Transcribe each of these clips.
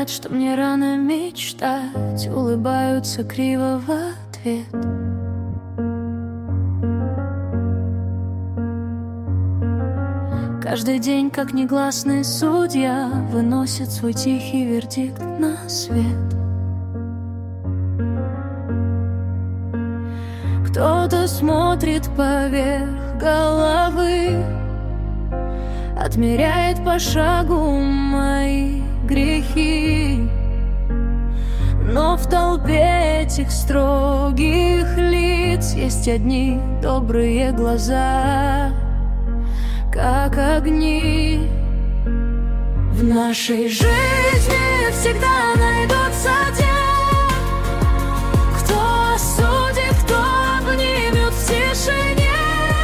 говорят, что мне рано мечтать, улыбаются криво в ответ. Каждый день, как негласный судья, выносит свой тихий вердикт на свет. Кто-то смотрит поверх головы, отмеряет по шагу мои грехи. Но в толпе этих строгих лиц есть одни добрые глаза, как огни. В нашей жизни всегда найдутся те, кто осудит, кто обнимет в тишине,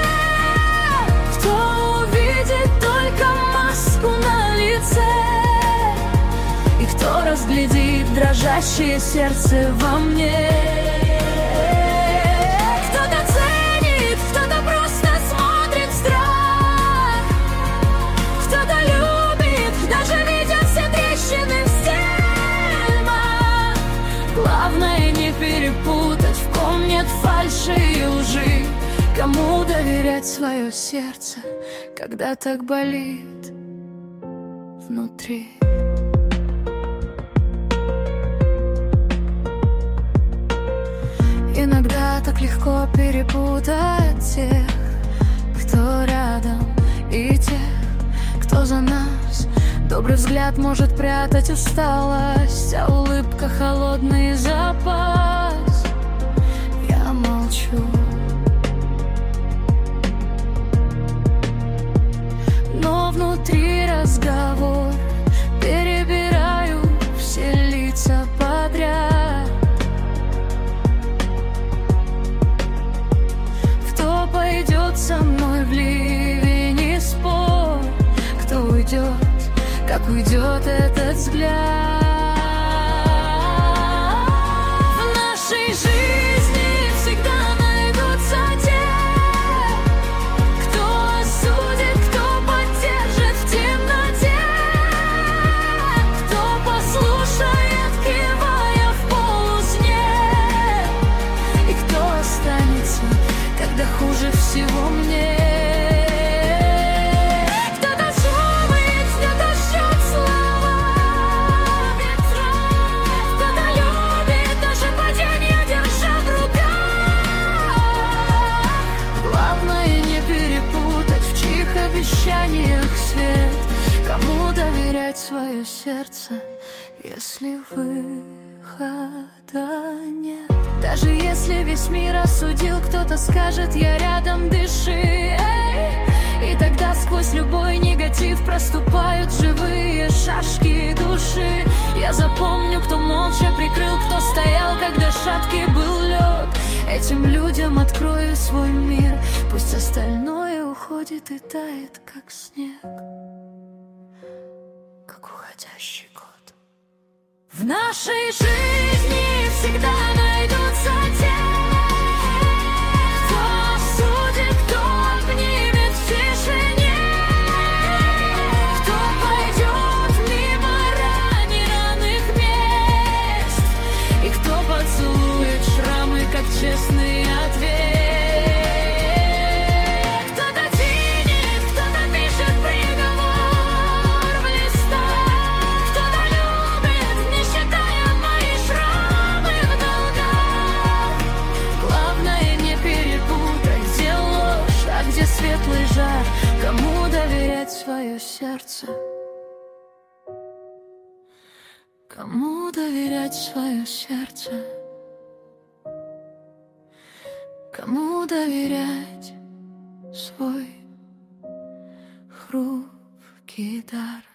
кто увидит только маску на лице, и кто разглядит дрожащее сердце во мне. Главное не перепутать, в ком нет фальши и лжи. Кому доверять свое сердце, когда так болит внутри. Иногда так легко перепутать тех, кто рядом, и тех, кто за нас. Добрый взгляд может прятать усталость, а улыбка холодный запас. Я молчу, но внутри разговор, перебираю все лица подряд. Кто пойдет со мной в ливень и спор, кто уйдет, как уйдет этот взгляд. В нашей жизни всегда найдутся те, кто осудит, кто поддержит в темноте, кто послушает, кивая в полусне, и кто останется, когда хуже всего мне. Свет, кому доверять свое сердце, если выхода нет? Даже если весь мир осудил, кто-то скажет: я рядом, дыши, эй! И тогда сквозь любой негатив проступают живые шашки души. Я запомню, кто молча прикрыл, кто стоял, когда шаткий был лед. Этим людям открою свой мир, пусть остальное уходит и тает, как снег, как уходящий год. В нашей жизни всегда найдутся те, кто осудит, кто обнимет в тишине, кто пойдет мимо раненых мест, и кто поцелует шрамы, как честный ответ. Светлый жар, кому доверять свое сердце, кому доверять свое сердце, кому доверять свой хрупкий дар.